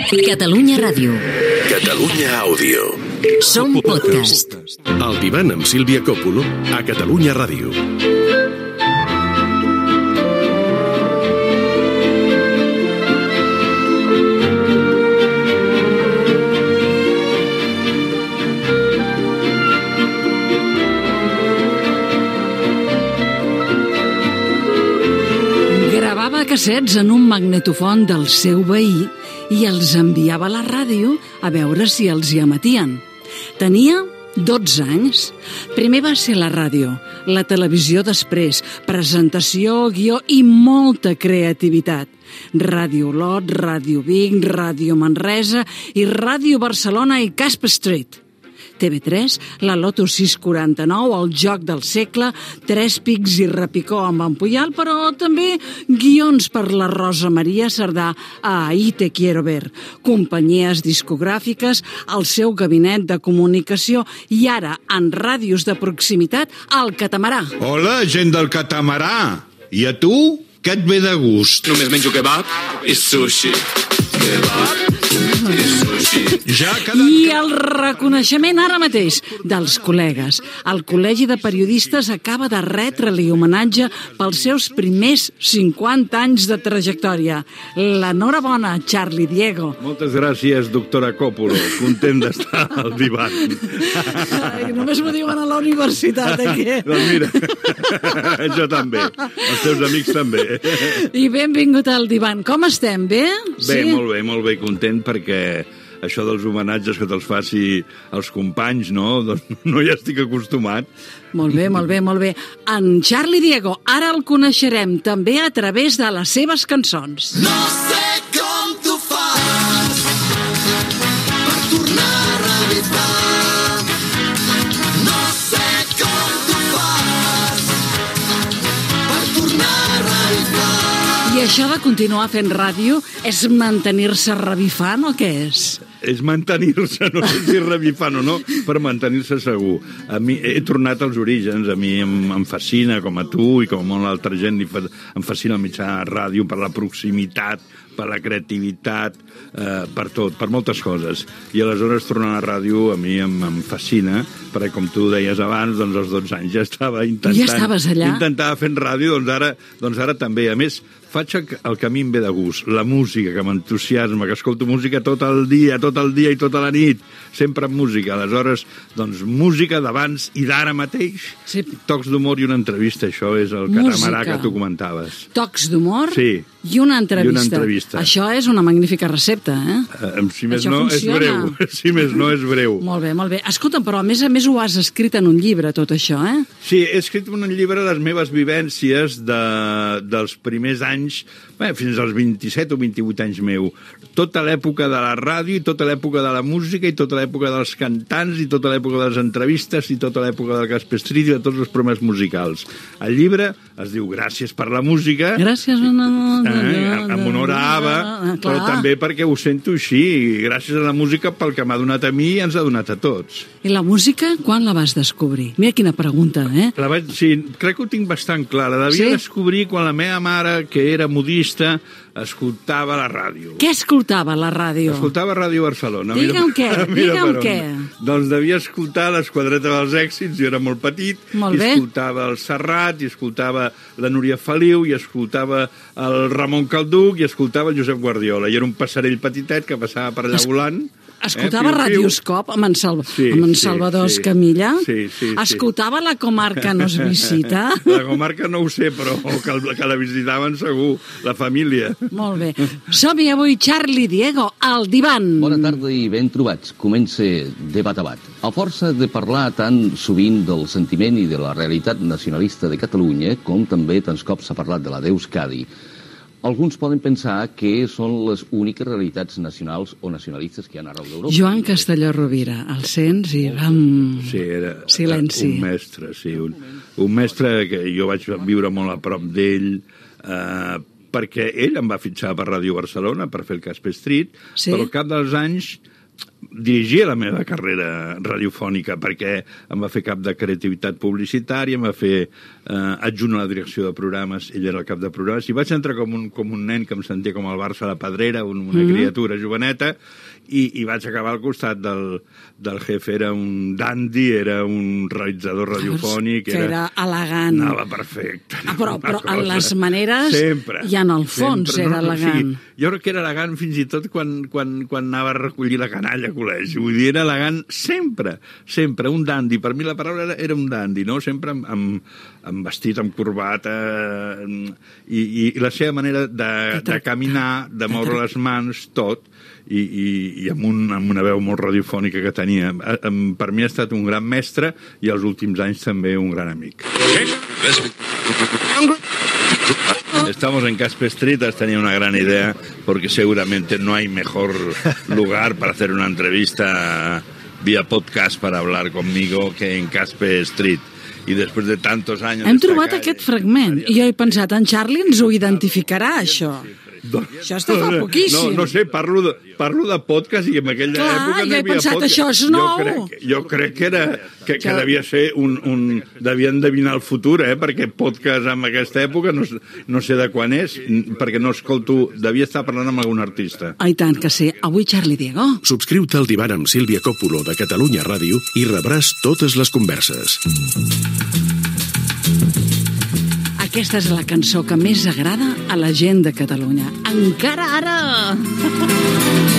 Catalunya Ràdio. Catalunya Àudio. Som podcast. El Divan amb Sílvia Coppolo a Catalunya Ràdio. Gravava cassets en un magnetofon del seu veí i els enviava a la ràdio a veure si els hi emetien. Tenia 12 anys. Primer va ser la ràdio, la televisió després, presentació, guió i molta creativitat. Ràdio Olot, Ràdio Vic, Ràdio Manresa i Ràdio Barcelona i Casp Street. TV3, la Loto 649, el Joc del Segle, Tres Pics i Repicó amb en Puyal, però també guions per la Rosa Maria Cerdà a Ahí te quiero ver, companyies discogràfiques, el seu gabinet de comunicació i ara, en ràdios de proximitat, el Catamarà. Hola, gent del Catamarà. I a tu, què et ve de gust? Només menjo kebab i sushi. Kebab i sushi. I el reconeixement ara mateix dels col·legues. El Col·legi de Periodistes acaba de retre-li homenatge pels seus primers 50 anys de trajectòria. L'enhorabona, Charlie Diego. Moltes gràcies, doctora Coppolo. Content d'estar al divan. Ai, només m'ho diuen a la universitat, aquí. Doncs mira, jo també. Els teus amics també. I benvingut al divan. Com estem? Bé? Bé, molt bé, content perquè això dels homenatges que te'ls faci als companys, no? Doncs no hi estic acostumat. Molt bé. En Charlie Diego, ara el coneixerem també a través de les seves cançons. No sé com tu fas per tornar a revifar. No sé com tu fas per tornar a revifar. I això de continuar fent ràdio és mantenir-se revifant o què és? És mantenir-se, no sé si revifant o no, per mantenir-se segur. A mi he tornat als orígens, a mi em fascina, com a tu i com a molta altra gent, em fascina el mitjà de ràdio per la proximitat, per la creativitat, per tot, per moltes coses. I aleshores tornar a la ràdio a mi em fascina, perquè com tu deies abans, doncs als 12 anys ja estava intentant... Ja estaves allà? Intentava fent ràdio, doncs ara també. A més, faig el que a mi em ve de gust, la música, que m'entusiasma, que escolto música tot el dia i tota la nit, sempre amb música. Aleshores, doncs, música d'abans i d'ara mateix, sí. Tocs d'humor i una entrevista, això és el Catamarà que tu comentaves. Tocs d'humor sí. I una entrevista. Això és una magnífica recepta, eh? Si més no, és breu. Si més no, és breu. Molt bé. Escolta'm, però a més ho has escrit en un llibre, tot això, eh? Sí, he escrit en un llibre les meves vivències dels primers anys, fins als 27 o 28 anys meu. Tota l'època de la ràdio, i tota l'època de la música, i tota l'època dels cantants, i tota l'època de les entrevistes, i tota l'època del Casp Street, i de tots els programes musicals. El llibre es diu Gràcies per la música. Gràcies, en honor a Ava, però també perquè ho sento així. Gràcies a la música pel que m'ha donat a mi i ens ha donat a tots. I la música, quan la vas descobrir? Mira quina pregunta, eh? Sí, crec que ho tinc bastant clar. La devia descobrir quan la meva mare, que era modista, escoltava la ràdio. Què escoltava la ràdio? Escoltava Ràdio Barcelona. Digue'm què. Doncs devia escoltar l'Esquadreta dels Èxits, jo era molt petit, molt bé. I escoltava el Serrat, i escoltava la Núria Feliu, i escoltava el Ramon Calduc, i escoltava el Josep Guardiola. I era un passerell petitet que passava per allà volant. Escoltava Radioscop amb en Salvador Escamilla? Sí. Escoltava La Comarca nos visita? La Comarca no ho sé, però que la visitaven segur, la família. Molt bé. Som-hi avui, Charlie Diego, al divan. Bona tarda i ben trobats. Comença Debat a Bat. A força de parlar tan sovint del sentiment i de la realitat nacionalista de Catalunya, com també tants cops s'ha parlat de la d'Euskadi, alguns poden pensar que són les úniques realitats nacionals o nacionalistes que hi ha arreu d'Europa. Joan Castelló Rovira, el sents i sí, era silenci. Un mestre, sí. Un mestre que jo vaig viure molt a prop d'ell, perquè ell em va fitxar per Ràdio Barcelona per fer el Casp Street, però al cap dels anys dirigia la meva carrera radiofònica, perquè em va fer cap de creativitat publicitària, em va fer adjunt a la direcció de programes, ell era el cap de programes, i vaig entrar com un nen que em sentia com el Barça a la Pedrera, una criatura joveneta, i vaig acabar al costat del jefe. Era un dandy, era un realitzador radiofònic. Que era elegant. Anava perfecte. Però en les maneres sempre, i en el fons sempre, era elegant. Sí, jo crec que era elegant fins i tot quan anava a recollir la canalla al col·legi. Vull dir, era elegant sempre, sempre. Un dandy. Per mi la paraula era un dandy, no? Sempre amb vestit, amb corbata, i la seva manera de caminar, de moure les mans, tot, i amb una veu molt radiofònica que tenia. Per mi ha estat un gran mestre i els últims anys també un gran amic. Estamos en Caspe Street, has tenido una gran idea, porque seguramente no hay mejor lugar para hacer una entrevista vía podcast para hablar conmigo que en Caspe Street. I després de tantos anys... Hem trobat aquest fragment i jo he pensat, en Charlie ens ho identificarà, això. Això està fa poquíssim. No sé, parlo de podcast i en aquella època no hi havia podcast. Això és nou. Jo crec que devia ser devia endevinar el futur, perquè podcast en aquesta època no sé de quan és, perquè no escolto... Devia estar parlant amb algun artista. I tant que sí. Avui, Charlie Diego. Subscriu-te al Divan amb Sílvia Coppola de Catalunya Ràdio i rebràs totes les converses. Aquesta és la cançó que més agrada a la gent de Catalunya. Encara ara!